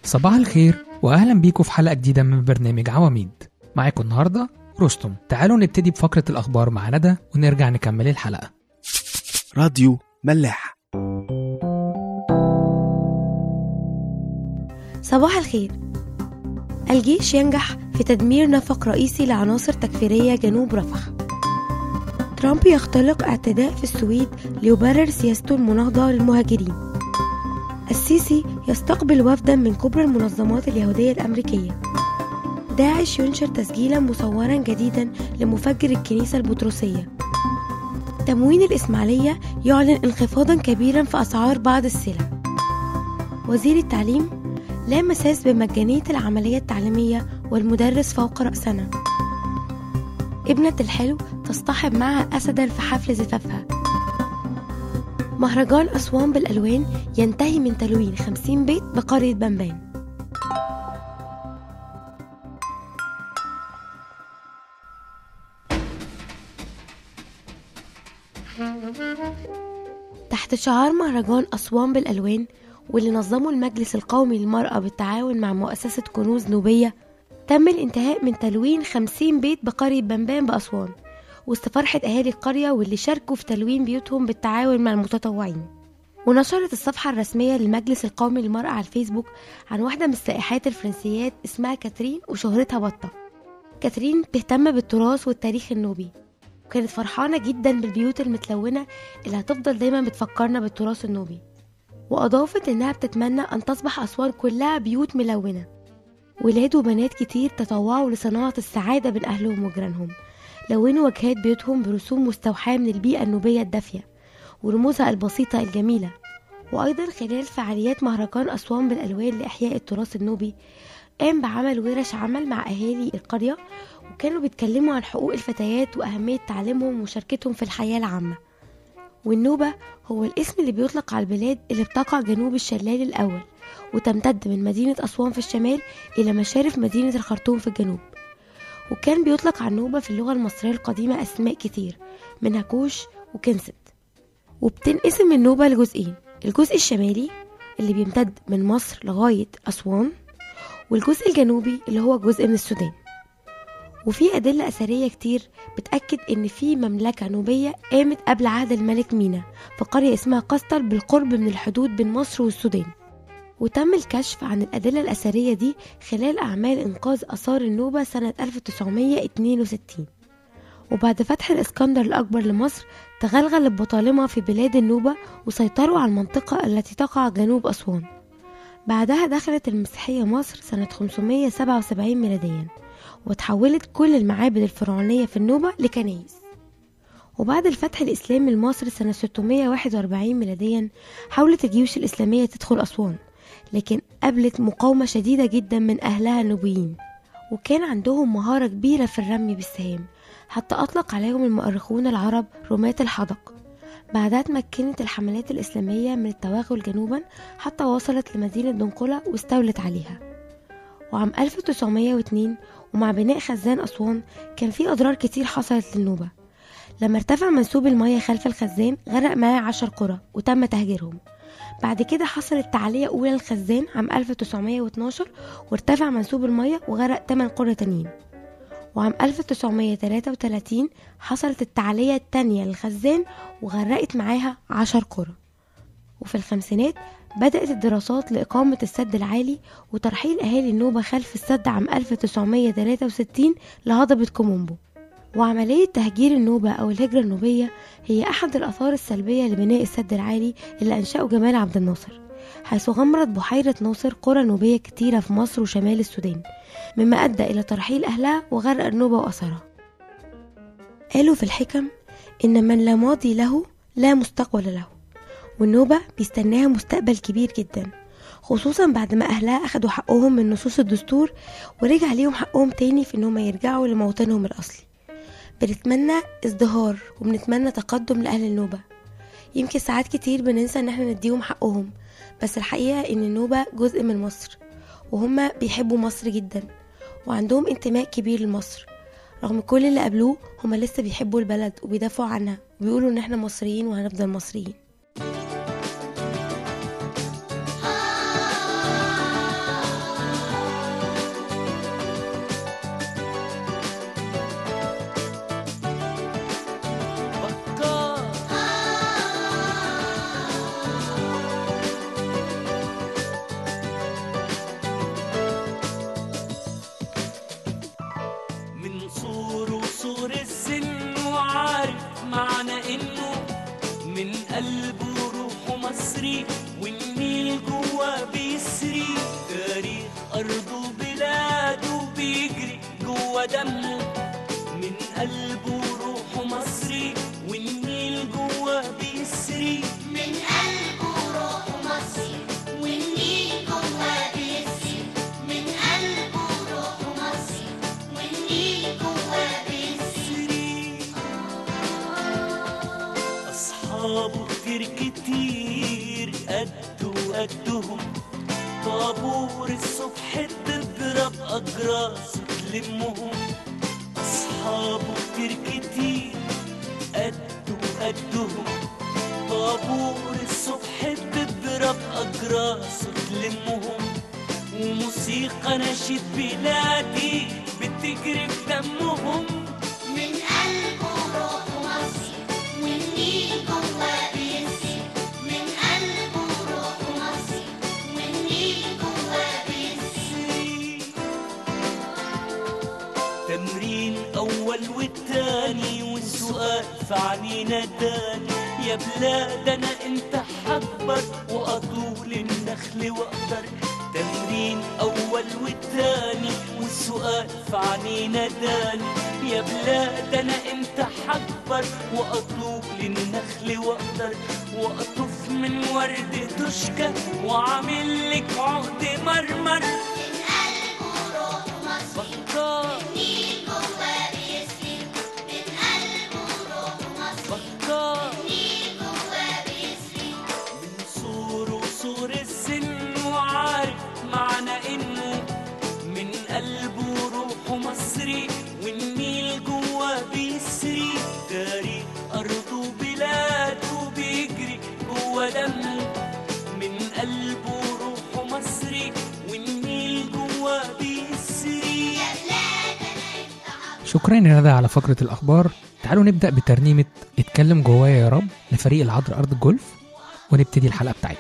صباح الخير وأهلا بيكم في حلقة جديدة من برنامج عواميد. معاكم النهاردة رستم. تعالوا نبتدي بفقرة الأخبار مع ندى ونرجع نكمل الحلقة. راديو ملاح. صباح الخير. الجيش ينجح في تدمير نفق رئيسي لعناصر تكفيرية جنوب رفح. ترامب يختلق اعتداء في السويد ليبرر سياسته المناهضة للمهاجرين. السيسي يستقبل وفدا من كبرى المنظمات اليهودية الأمريكية. داعش ينشر تسجيلا مصورا جديدا لمفجر الكنيسة البطرسية. تموين الإسماعيلية يعلن انخفاضا كبيرا في أسعار بعض السلع. وزير التعليم لا مساس بمجانية العملية التعليمية والمدرس فوق رأسنا. ابنة الحلو تصطحب معها أسدا في حفل زفافها. مهرجان أسوان بالألوان ينتهي من تلوين 50 بيت بقرية بنبان. تحت شعار مهرجان أسوان بالألوان واللي نظمه المجلس القومي للمرأة بالتعاون مع مؤسسة كنوز نوبية، تم الانتهاء من تلوين 50 بيت بقرية بنبان بأسوان وسط فرحة أهالي القرية واللي شاركوا في تلوين بيوتهم بالتعاون مع المتطوعين. ونشرت الصفحة الرسمية للمجلس القومي للمرأة على الفيسبوك عن واحدة من السائحات الفرنسيات اسمها كاترين وشهرتها بطة. كاترين تهتم بالتراث والتاريخ النوبي وكانت فرحانة جدا بالبيوت المتلونة اللي هتفضل دايما بتفكرنا بالتراث النوبي. وأضافت إنها بتتمنى أن تصبح أسوان كلها بيوت ملونة. ولاد وبنات كتير تطوعوا لصناعة السعادة بين أهلهم وجيرانهم، لونوا وجهات بيوتهم برسوم مستوحاة من البيئة النوبية الدافية ورموزها البسيطة الجميلة. وأيضا خلال فعاليات مهرجان أسوان بالألوان لإحياء التراث النوبي قام بعمل ورش عمل مع أهالي القرية وكانوا بيتكلموا عن حقوق الفتيات وأهمية تعليمهم ومشاركتهم في الحياة العامة. والنوبة هو الاسم اللي بيطلق على البلاد اللي بتقع جنوب الشلال الأول وتمتد من مدينة أسوان في الشمال إلى مشارف مدينة الخرطوم في الجنوب. وكان بيطلق على النوبة في اللغة المصرية القديمة أسماء كتير منها كوش وكنست. وبتنقسم النوبة لجزئين، الجزء الشمالي اللي بيمتد من مصر لغاية أسوان، والجزء الجنوبي اللي هو جزء من السودان. وفي أدلة أثرية كتير بتأكد إن في مملكة نوبية قامت قبل عهد الملك مينا في قرية اسمها قسطل بالقرب من الحدود بين مصر والسودان. وتم الكشف عن الأدلة الأثرية دي خلال أعمال إنقاذ آثار النوبة سنة 1962. وبعد فتح الإسكندر الأكبر لمصر تغلغل البطالمة في بلاد النوبة وسيطروا على المنطقة التي تقع جنوب أسوان. بعدها دخلت المسيحية مصر سنة 577 ميلاديا وتحولت كل المعابد الفرعونية في النوبة لكنائس. وبعد الفتح الإسلامي لمصر سنة 641 ميلاديا حاولت الجيوش الإسلامية تدخل أسوان، لكن قابلت مقاومة شديدة جدا من أهلها النوبيين وكان عندهم مهارة كبيرة في الرمي بالسهام، حتى أطلق عليهم المؤرخون العرب رماة الحدق. بعدها تمكنت الحملات الإسلامية من التوغل جنوبا حتى وصلت لمدينة دنقلة واستولت عليها. وعام 1902 ومع بناء خزان أسوان كان في أضرار كتير حصلت للنوبة. لما ارتفع منسوب المياه خلف الخزان غرق معاه 10 قرى وتم تهجيرهم. بعد كده حصلت تعلية أولى للخزان عام 1912 وارتفع منسوب المياه وغرق 8 قرى تانيين. وعام 1933 حصلت التعلية التانية للخزان وغرقت معاها 10 قرى. وفي الخمسينات بدأت الدراسات لإقامة السد العالي وترحيل أهالي النوبة خلف السد عام 1963 لهضبة كومومبو. وعملية تهجير النوبة أو الهجرة النوبية هي أحد الآثار السلبية لبناء السد العالي اللي أنشأه جمال عبد الناصر، حيث غمرت بحيرة ناصر قرى نوبية كتيرة في مصر وشمال السودان، مما أدى إلى ترحيل أهلها وغرق النوبة وأثرها. قالوا في الحكم إن من لا ماضي له لا مستقبل له، والنوبة بيستناها مستقبل كبير جدا، خصوصا بعد ما أهلها أخدوا حقهم من نصوص الدستور ورجع ليهم حقهم تاني في إنهم يرجعوا لموطنهم الأصلي. بنتمنى ازدهار وبنتمنى تقدم لأهل النوبة. يمكن ساعات كتير بننسى إن احنا نديهم حقهم، بس الحقيقة إن النوبة جزء من مصر وهم بيحبوا مصر جدا وعندهم انتماء كبير لمصر. رغم كل اللي قابلوه هم لسه بيحبوا البلد وبيدافعوا عنها وبيقولوا إن احنا مصريين وهنفضل مصريين. قلبه روحه مصري والنيل جوا بيسري، تاريخ أرضه بلاده بيجري جوا دمه. من قلبه روحه مصري والنيل جوا بيسري، من قلبه روحه مصري والنيل جوا بيسري، من قلبه روحه مصري والنيل جوا بيسري. أصحابه كتير قدهم، طابور الصبح تضرب أجراس تلمهم. أصحابه كتير قدهم، طابور الصبح تضرب أجراس تلمهم. وموسيقى نشيد بلادي بتجري في دمهم. من قلبه روحه مصري والنيل جوا بيسري، من قلبه روحه مصري والنيل جوا بيسري. تمرين أول والتاني والسؤال في عنينا تاني، يا بلاد أنا أنت حكبر وأطول النخل وأقدر. تمرين أول والتاني والسؤال في عنينا تاني، يا بلاد أنا أنت حكبر وأطول النخل وأقدر. وأطف من ورد تشكى وعامل لك عقد مرمر. من قلبه روحه مصري والنيل جوا بيسري، من قلبه روحه مصري والنيل جوا بيسري. من صور السن وعارف معنى إنه من قلبه روحه مصري والنيل جوا بيسري، تاريخ أرضه بلاده بيجري جوا دمه. من قلبه روحه مصري والنيل جوا بيسري. شكرا يا ندى على فقرة الأخبار. تعالوا نبدأ بترنيمة اتكلم جوايا يا رب لفريق العذراء أرض الجولف ونبتدي الحلقة بتاعتنا.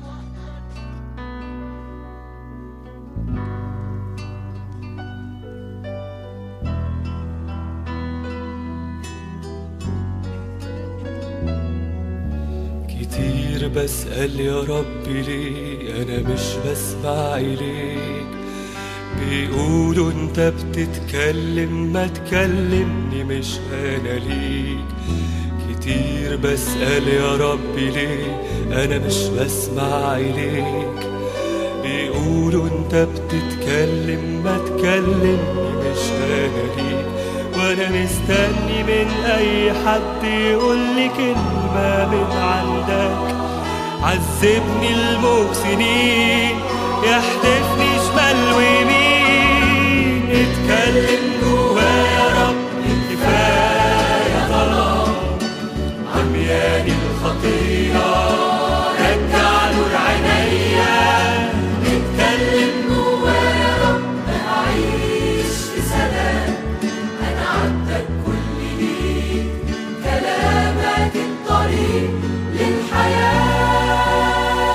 كتير بسأل يا ربي ليه أنا مش بسمع إليك، بيقولوا انت بتتكلم ما تكلمني مش أنا ليك. كتير بسأل يا ربي ليه أنا مش بسمع إليك، بيقولوا انت بتتكلم ما تكلمني مش أنا ليك. وانا مستني من اي حد يقولي كلمة من عندك، عذبني الموت سنين يحدفني شمال ويمين. اتكلم جوايا يا رب كفاية ظلام، عمياني الخطيئة رجع نور عينيا. اتكلم جوايا يا رب أعيش في سلام، أنا عبدك كل ليك، كلامك الطريق للحياة.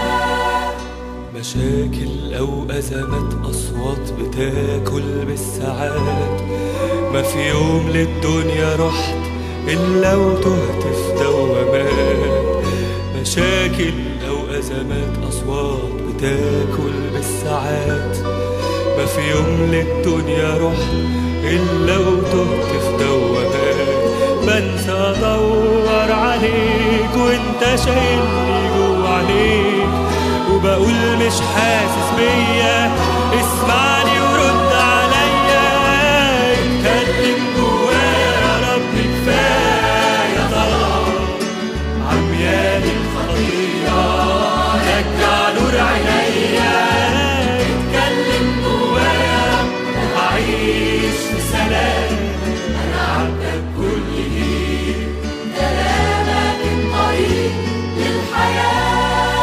مشاكل أو أزمات أصوات بتاكل بالساعات، ما في يوم للدنيا رحت إلا وتهت في دوامات. مشاكل أو أزمات أصوات بتاكل بالساعات، ما في يوم للدنيا رحت إلا وتهت في دوامات. بنسى أدور عليك وانت شايلني جوا عليك، وبقول مش حاسس بيا اسمعني ورد عليا. اتكلم جوايا يا رب كفاية ظلام، عمياني الخطيئة رجع نور عينيا. اتكلم جوايا يا رب أعيش في سلام، أنا عبدك كل ليك، كلامك الطريق للحياة.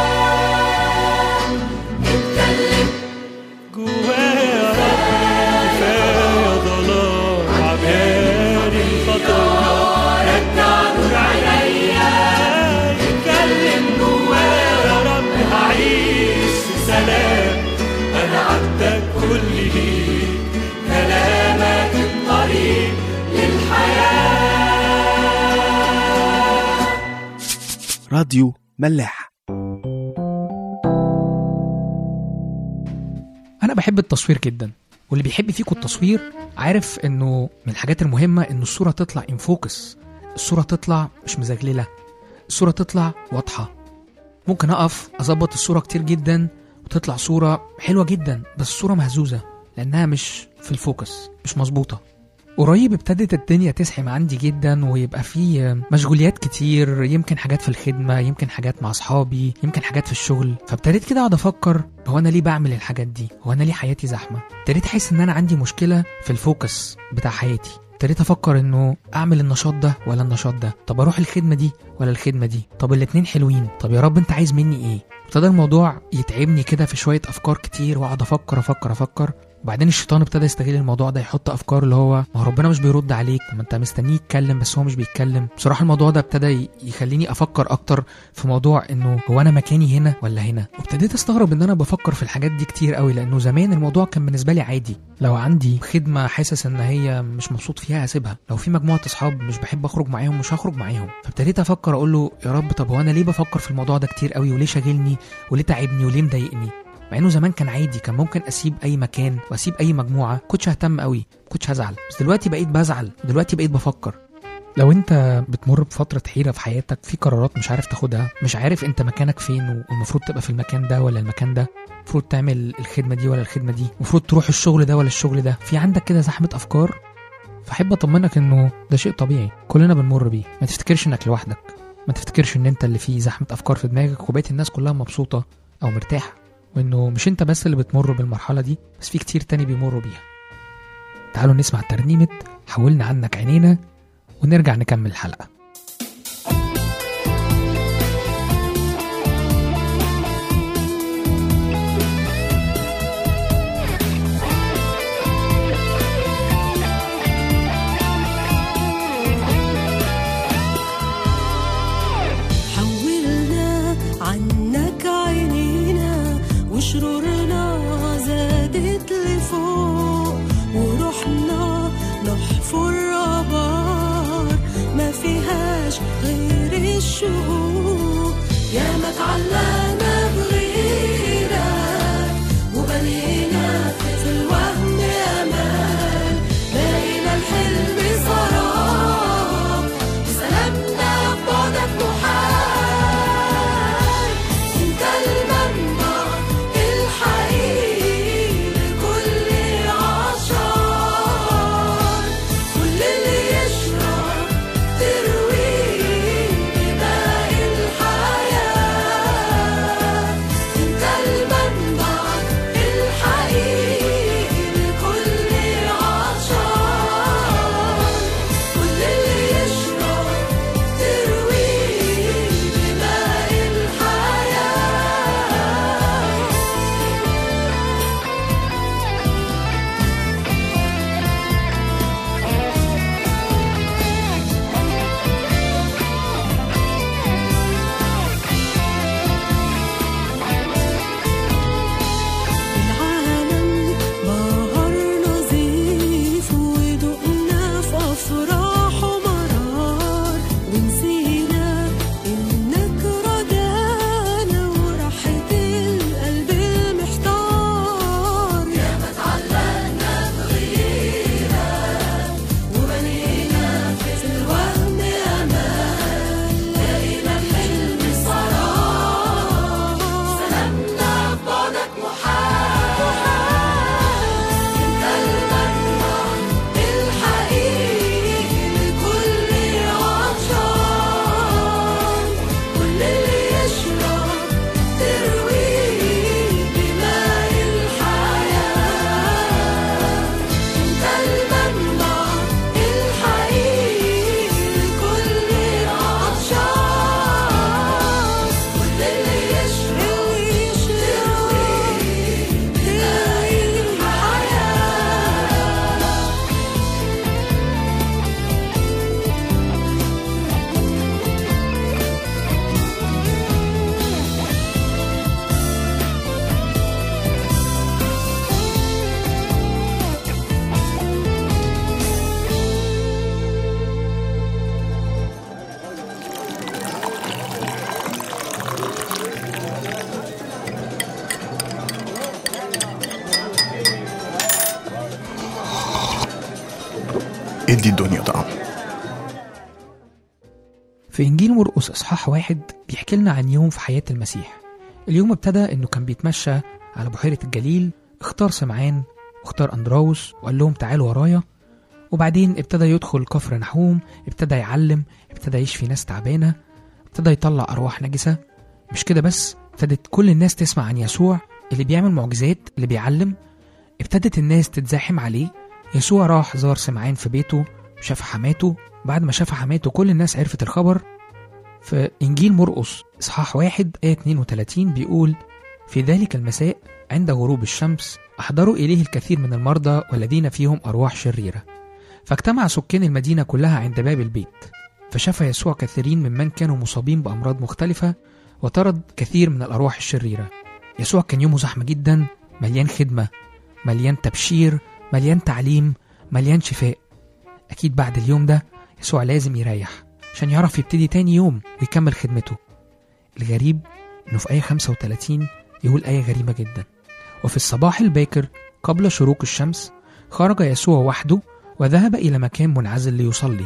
اتكلم جوايا يا رب كفاية ظلام، عمياني الخطيئة رجع نور عينيا. اتكلم جوايا يا رب أعيش في سلام، أنا عبدك كل ليك، كلامك الطريق للحياة. راديو ملاح. أنا بحب التصوير جدا، واللي بيحب فيكم التصوير عارف إنه من الحاجات المهمة إنه الصورة تطلع انفوكس، الصورة تطلع مش مزغللة، الصورة تطلع واضحة. ممكن أقف أظبط الصورة كتير جدا وتطلع صورة حلوة جدا، بس الصورة مهزوزة لأنها مش في الفوكس، مش مظبوطة. قريب ابتدت الدنيا تزحم عندي جدا، ويبقى فيه مشغوليات كتير، يمكن حاجات في الخدمة، يمكن حاجات مع أصحابي، يمكن حاجات في الشغل. فابتديت كده أقعد أفكر، هو أنا ليه بعمل الحاجات دي؟ هو أنا ليه حياتي زحمة؟ ابتديت أحس إن أنا عندي مشكلة في الفوكس بتاع حياتي. ابتديت أفكر إنه أعمل النشاط ده ولا النشاط ده، طب أروح الخدمة دي ولا الخدمة دي، طب الاتنين حلوين، طب يا رب أنت عايز مني إيه؟ ابتدى الموضوع يتعبني كده في شوية أفكار كتير، وأقعد أفكر. وبعدين الشيطان ابتدى يستغل الموضوع ده، يحط افكار اللي هو ما ربنا مش بيرد عليك، ما انت مستنيه يتكلم بس هو مش بيتكلم. بصراحه الموضوع ده ابتدى يخليني افكر اكتر في موضوع انه هو انا مكاني هنا ولا هنا. وابتديت استغرب ان انا بفكر في الحاجات دي كتير قوي، لانه زمان الموضوع كان بالنسبه لي عادي. لو عندي خدمه حاسس ان هي مش مبسوط فيها هسيبها، لو في مجموعه اصحاب مش بحب اخرج معاهم مش هخرج معاهم. فابتديت افكر اقول له يا رب، طب هو انا ليه بفكر في الموضوع ده كتير قوي، وليه شاغلني وليه تعبني وليه مضايقني؟ مع انه زمان كان عادي، كان ممكن اسيب اي مكان واسيب اي مجموعه، كنتش ههتم قوي، كنتش هزعل. بس دلوقتي بقيت بزعل، دلوقتي بقيت بفكر. لو انت بتمر بفتره حيره في حياتك، في قرارات مش عارف تاخدها، مش عارف انت مكانك فين، والمفروض تبقى في المكان ده ولا المكان ده، المفروض تعمل الخدمه دي ولا الخدمه دي، المفروض تروح الشغل ده ولا الشغل ده، في عندك كده زحمه افكار، فاحب اطمنك انه ده شيء طبيعي كلنا بنمر بيه. ما تفتكرش انك لوحدك، ما تفتكرش ان انت اللي فيه زحمه افكار في دماغك وبقيت الناس كلها مبسوطه او مرتاحه، وانه مش انت بس اللي بتمر بالمرحله دي، بس في كتير تاني بيمروا بيها. تعالوا نسمع ترنيمه حولنا عنك عينينا ونرجع نكمل الحلقه. شرورنا زادت لفوق ورحنا نحفر آبار ما فيهاش غير الشوق. يا ما تعلقنا بغيرك وبنينا في الوهم أمان، بقينا الحلم سراب وسلامنا بعدك محال. انت المنبع الحقيقي لكل عشار، كل اللي يشرب ترويه بماء الحياة. ادي الدنيا طعم. في إنجيل مرقس إصحاح 1 بيحكي لنا عن يوم في حياة المسيح. اليوم ابتدى إنه كان بيتمشى على بحيرة الجليل، اختار سمعان واختار أندراوس وقال لهم تعالوا ورايا. وبعدين ابتدى يدخل كفر نحوم، ابتدى يعلم، ابتدى يشفي ناس تعبانة، ابتدى يطلع أرواح نجسة. مش كده بس، ابتدت كل الناس تسمع عن يسوع اللي بيعمل معجزات، اللي بيعلم. ابتدت الناس تتزاحم عليه. يسوع راح زار سمعان في بيته، شاف حماته. بعد ما شاف حماته كل الناس عرفت الخبر. في إنجيل مرقس إصحاح 1 آية 32 بيقول: في ذلك المساء عند غروب الشمس أحضروا إليه الكثير من المرضى والذين فيهم أرواح شريرة، فاجتمع سكان المدينة كلها عند باب البيت، فشفى يسوع كثيرين ممن كانوا مصابين بأمراض مختلفة وطرد كثير من الأرواح الشريرة. يسوع كان يومه زحمة جدا، مليان خدمة، مليان تبشير، مليان تعليم، مليان شفاء. أكيد بعد اليوم ده يسوع لازم يريح عشان يعرف يبتدي تاني يوم ويكمل خدمته. الغريب إنه في آية 35 يقول آية غريبة جدا: وفي الصباح الباكر قبل شروق الشمس خرج يسوع وحده وذهب إلى مكان منعزل ليصلي،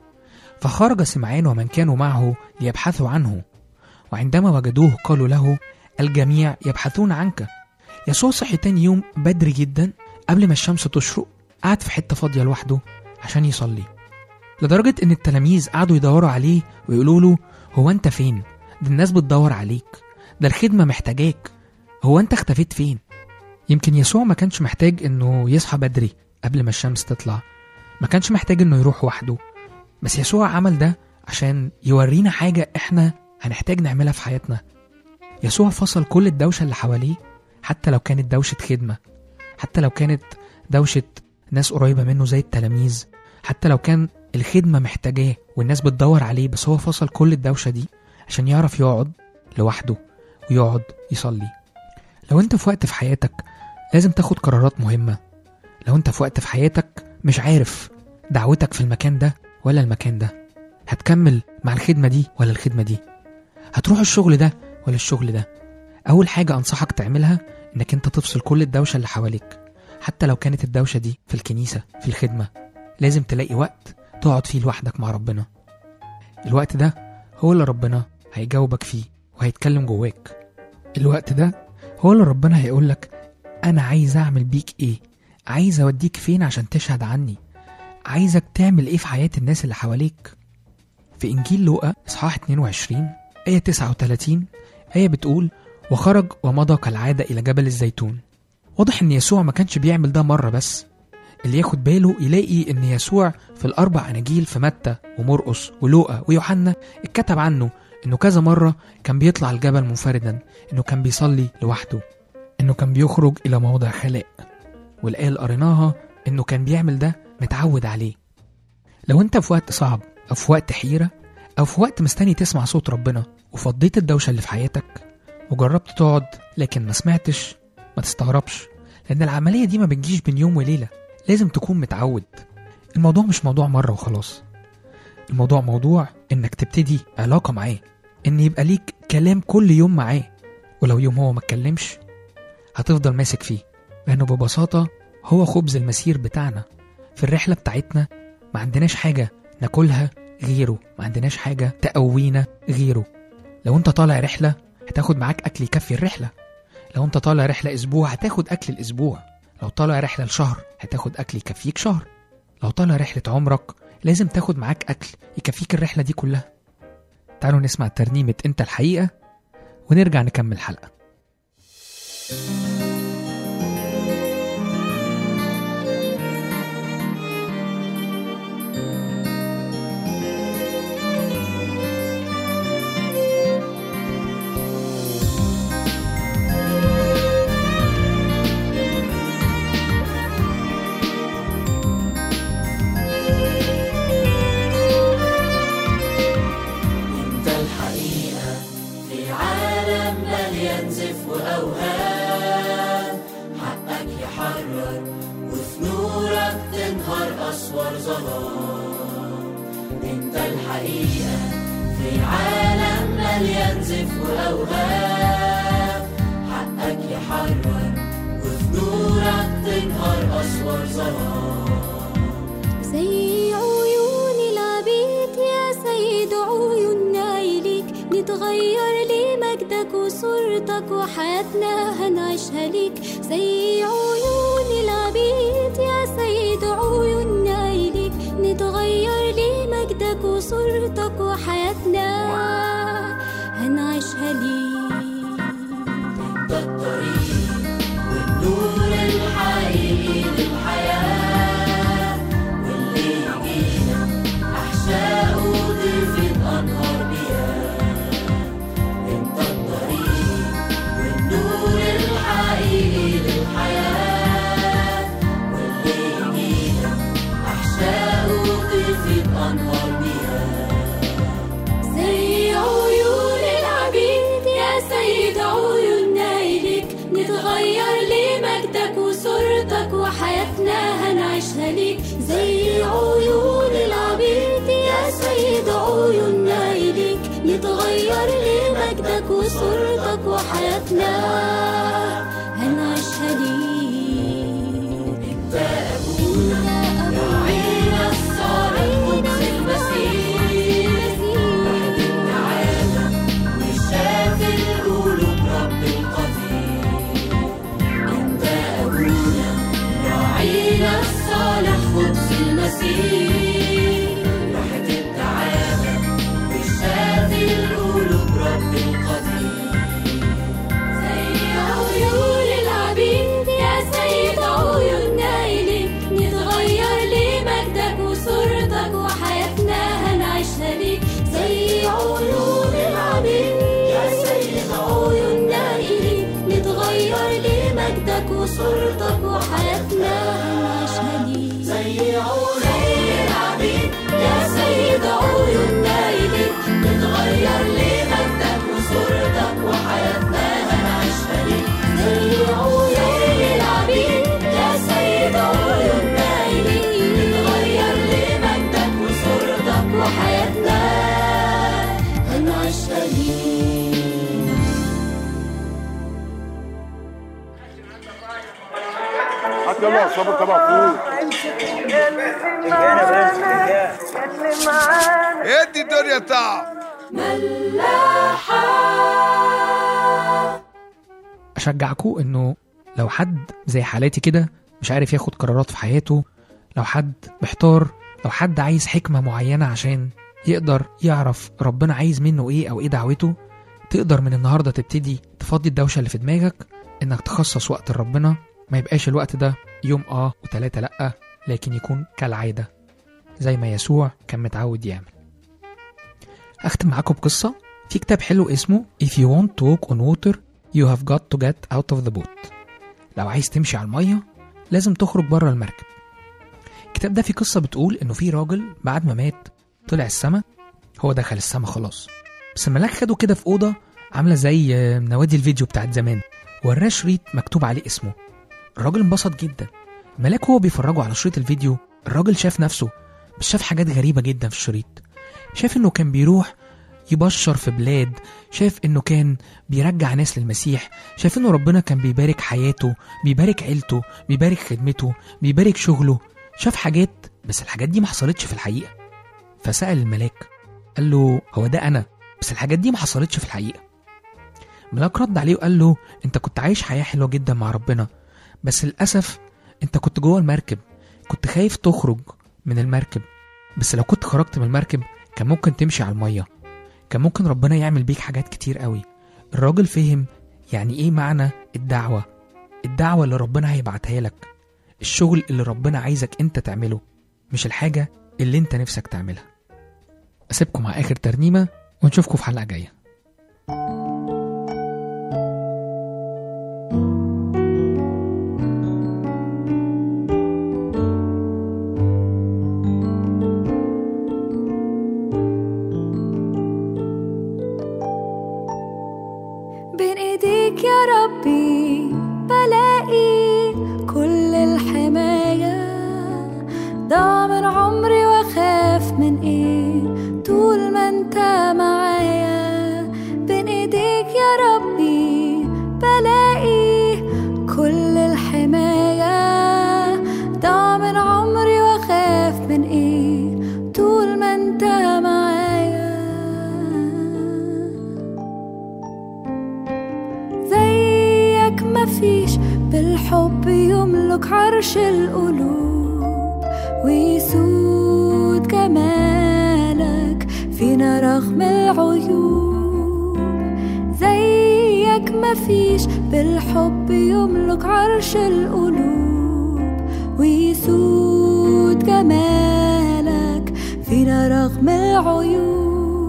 فخرج سمعان ومن كانوا معه ليبحثوا عنه، وعندما وجدوه قالوا له: الجميع يبحثون عنك. يسوع صحي تاني يوم بدري جدا قبل ما الشمس تشرق، قعد في حتة فاضية لوحده عشان يصلي، لدرجة إن التلاميذ قعدوا يدوروا عليه ويقولوا له: هو أنت فين؟ ده الناس بتدور عليك، ده الخدمة محتاجاك، هو أنت اختفيت فين؟ يمكن يسوع ما كانش محتاج إنه يصحى بدري قبل ما الشمس تطلع، ما كانش محتاج إنه يروح وحده، بس يسوع عمل ده عشان يورينا حاجة إحنا هنحتاج نعملها في حياتنا. يسوع فصل كل الدوشة اللي حواليه، حتى لو كانت دوشة خدمة، حتى لو كانت دوشة ناس قريبة منه زي التلاميذ، حتى لو كان الخدمة محتاجاه والناس بتدور عليه، بس هو فصل كل الدوشة دي عشان يعرف يقعد لوحده ويقعد يصلي. لو انت في وقت في حياتك لازم تاخد قرارات مهمة، لو انت في وقت في حياتك مش عارف دعوتك في المكان ده ولا المكان ده، هتكمل مع الخدمة دي ولا الخدمة دي، هتروح الشغل ده ولا الشغل ده، أول حاجة أنصحك تعملها إنك انت تفصل كل الدوشة اللي حواليك، حتى لو كانت الدوشة دي في الكنيسة في الخدمة. لازم تلاقي وقت تقعد فيه لوحدك مع ربنا. الوقت ده هو اللي ربنا هيجاوبك فيه وهيتكلم جواك. الوقت ده هو اللي ربنا هيقولك: أنا عايز أعمل بيك إيه، عايز أوديك فين عشان تشهد عني، عايزك تعمل إيه في حياة الناس اللي حواليك. في إنجيل لوقا إصحاح 22 آية 39 آية بتقول: وخرج ومضى كالعادة إلى جبل الزيتون. واضح إن يسوع ما كانش بيعمل ده مرة بس، اللي ياخد باله يلاقي إن يسوع في الأربع أناجيل، في متى ومرقس ولوقا ويوحنا، اتكتب عنه إنه كذا مرة كان بيطلع الجبل منفردا، إنه كان بيصلي لوحده، إنه كان بيخرج إلى موضع خلاء، والآية اللي قريناها إنه كان بيعمل ده متعود عليه. لو أنت في وقت صعب أو في وقت حيرة أو في وقت مستني تسمع صوت ربنا وفضيت الدوشة اللي في حياتك وجربت تقعد لكن ما سمعتش، ما تستغربش، لأن العملية دي ما بتجيش بين يوم وليلة، لازم تكون متعود. الموضوع مش موضوع مرة وخلاص، الموضوع موضوع إنك تبتدي علاقة معاه، إن يبقى ليك كلام كل يوم معاه، ولو يوم هو ما اتكلمش هتفضل ماسك فيه، لأنه ببساطة هو خبز المسير بتاعنا. في الرحلة بتاعتنا ما عندناش حاجة ناكلها غيره، ما عندناش حاجة تقوينا غيره. لو انت طالع رحلة هتاخد معاك أكل يكفي الرحلة، لو انت طالع رحلة أسبوع هتاخد أكل الأسبوع، لو طالع رحلة لشهر هتاخد أكل يكفيك شهر، لو طالع رحلة عمرك لازم تاخد معاك أكل يكفيك الرحلة دي كلها. تعالوا نسمع ترنيمة انت الحقيقة ونرجع نكمل حلقة. انت الحقيقة في عالم مليان زف وأوهام، حقك يحرر وفي نورك تنهار أسوار ظلام. زي عيون العبيد يا سيد عيوننا إليك، نتغير لمجدك وصورتك وحياتنا هنعيشها ليك. زي عيون العبيد يا سيد عيوننا إليك، نتغير لمجدك وصورتك وحياتنا هنعيشها ليك. انت الطريق والنور الحقيقي للحياة، واللي يجينا أحشاءه ضيفة أنهار مياه. انت الطريق والنور الحقيقي للحياة، واللي يجينا أحشاءه ضيفة أنهار مياه. زي عيون العبيد يا سيد عيوننا إليك، نتغير لمجدك وصورتك وحياتنا هنعيشها ليك. زي عيون العبيد يا سيد عيوننا إليك، نتغير لمجدك وصورتك وحياتنا هنعيشها ليك. انت أبونا راعينا الصالح قدس المسيح، واحد العالم وشاف القلوب رب القدير. انت أبونا راعينا الصالح قدس المسيح، واحد العالم وشاف القلوب رب القدير. زي عيون العبيد يا سيد عيوننا إليك، نتغير لمجدك وصورتك وحياتنا هنعيشها ليك. زي عيون العبيد يا سيد عيوننا إليك، نتغير لمجدك وصورتك وحياتنا هنعيشها ليك. زي عيون العبيد يا سيد عيوننا إليك، نتغير لمجدك وصورتك وحياتنا هنعيشها ليك. زي عيون العبيد يا سيد عيوننا إليك، نتغير لمجدك وصورتك وحياتنا هنعيشها ليك. حتى الله صبر طبعا فوق. ادي الدنيا تعب. أشجعكم إنه لو حد زي حالاتي كده مش عارف ياخد قرارات في حياته، لو حد محتار، لو حد عايز حكمة معينة عشان يقدر يعرف ربنا عايز منه إيه أو إيه دعوته، تقدر من النهاردة تبتدي تفضي الدوشة اللي في دماغك، إنك تخصص وقت لربنا. ما يبقاش الوقت ده يوم و3 لأ، لكن يكون كالعادة زي ما يسوع كان متعود يعمل. أختم معاكم بقصة في كتاب حلو اسمه If you want to walk on water you have got to get out of the boat. لو عايز تمشي على المية لازم تخرج بره المركب. الكتاب ده فيه قصة بتقول إنه في راجل بعد ما مات طلع السما، هو دخل السما خلاص، بس الملاك خده كده في أوضة عاملة زي نوادي الفيديو بتاعت زمان، وراه شريط مكتوب عليه اسمه. الراجل انبسط جدا. الملاك هو بيفرجه على شريط الفيديو، الراجل شاف نفسه، بس شاف حاجات غريبة جدا في الشريط. شاف إنه كان بيروح يبشر في بلاد، شاف إنه كان بيرجع ناس للمسيح، شاف إنه ربنا كان بيبارك حياته، بيبارك عيلته، بيبارك خدمته، بيبارك شغله. شاف حاجات، بس الحاجات دي ما حصلتش في الحقيقة. فسأل الملاك قال له هو ده أنا، بس الحاجات دي ما حصلتش في الحقيقة. الملاك رد عليه وقال له أنت كنت عايش حياة حلوة جدا مع ربنا، بس للأسف أنت كنت جوه المركب، كنت خايف تخرج من المركب، بس لو كنت خرجت من المركب كان ممكن تمشي على المية، كان ممكن ربنا يعمل بيك حاجات كتير قوي. الراجل فهم يعني ايه معنى الدعوة اللي ربنا هيبعتها لك، الشغل اللي ربنا عايزك انت تعمله، مش الحاجة اللي انت نفسك تعملها. أسيبكم مع آخر ترنيمة ونشوفكم في حلقة جاية. بين ايديك يا ربي بلاقي كل الحماية، ضامن عمري واخاف من ايه طول ما انت معايا. بين ايديك يا ربي بلاقي كل الحماية، ضامن عمري واخاف من مفيش بالحب يملك عرش القلوب ويسود جمالك فينا رغم العيوب. زيك مفيش بالحب يملك عرش القلوب ويسود جمالك فينا رغم العيوب.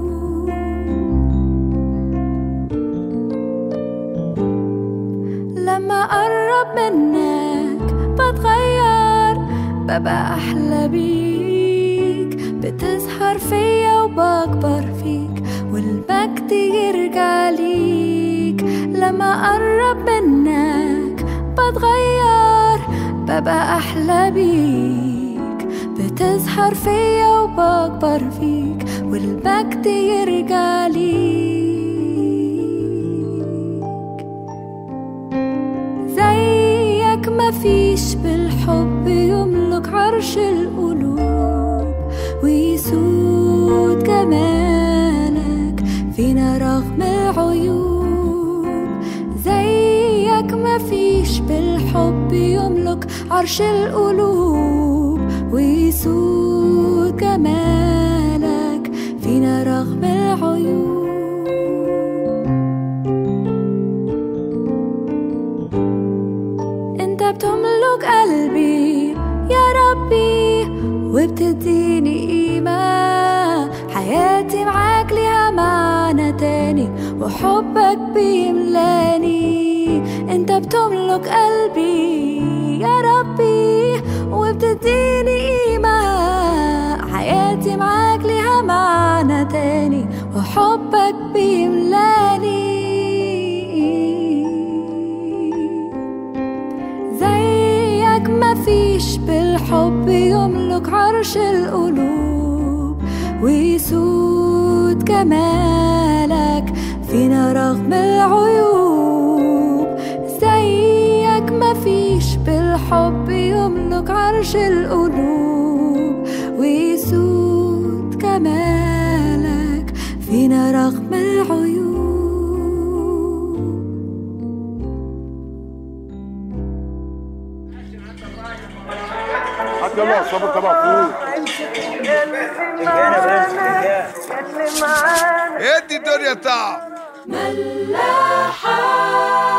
لما أقرب منك بتغير ببقى أحلى بيك، بتظهر فيا وبكبر فيك والمجد يرجع ليك. لما أقرب منك بتغير ببقى أحلى بيك، بتظهر فيا وبكبر فيك والمجد يرجع ليك. زيك مفيش بالحب يملك عرش القلوب ويسود جمالك فينا رغم العيوب. زيك مفيش بالحب يملك عرش القلوب ويسود جمالك فينا رغم العيوب. انت بتملك قلبي يا ربي وبتديني قيمة، حياتي معاك ليها معنى تاني وحبك بيملاني. انت بتملك قلبي يا ربي وبتديني قيمة، حياتي معاك ليها معنى تاني وحبك بيملاني. زيك مفيش بالحب يملك عرش القلوب ويسود جمالك فينا رغم العيوب. زيك مفيش بالحب يملك عرش القلوب ويسود جمالك فينا رغم العيوب. حتى الله صبر طبعا فوق ادي الدنيا تعب. ملاحة